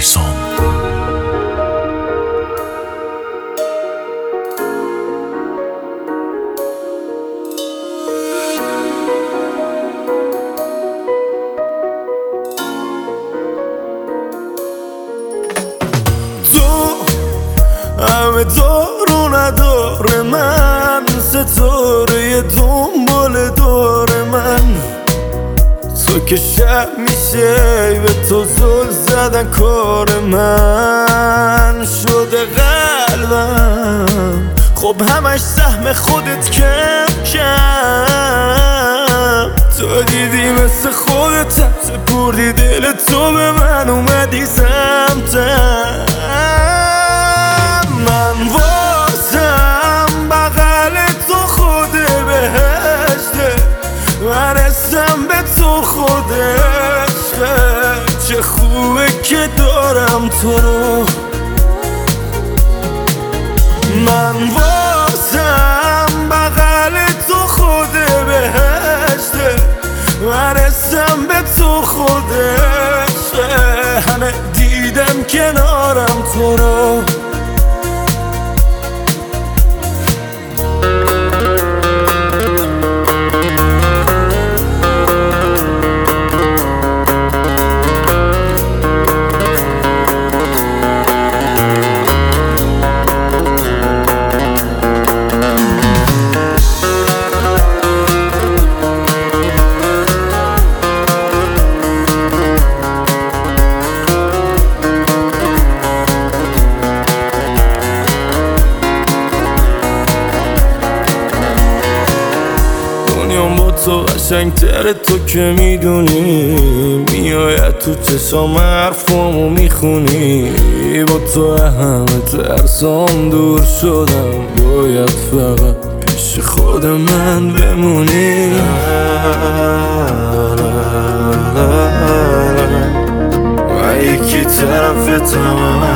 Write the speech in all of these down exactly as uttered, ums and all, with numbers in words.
نیسان. همه دارو نداره من، ستاره دنبال دور من. تو که شب میشه به تو زل زدن کار من شده قلبم. خب همش سهم خودت کم کم. تو دیدی مثل خودت سپردی دل تو به من، اومدی سمتم. من واسم بغل تو خود بهشته، من اسم به تو خود عشقه. چه خوبه که دارم تو رو. من واسم بغل تو خود بهشته، من اسم به تو خود عشقه. همه دیدم کنارم تو رو. با تو قشنگتره تو که میدونی، میاید تو چشام حرفامو میخونی. با تو همه ترسام دور شدم، باید فقط پیش خود من بمونی. و یکی طرفتم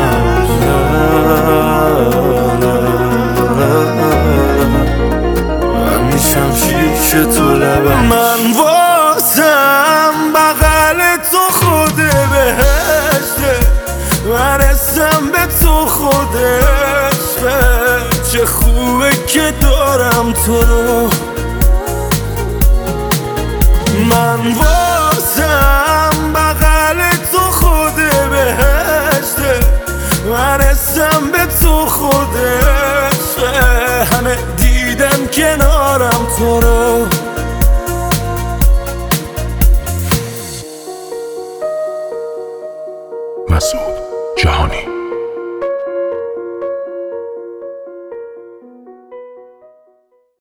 که تو لبم. من واسم بغل تو خود بهشته، من اسم به تو خود عشقه. چه خوبه که دارم تو رو. من واسم بغل تو خود بهشته، من اسم به تو خود عشقه. همه دیدن کنارم تو رو. مسعود جهانی.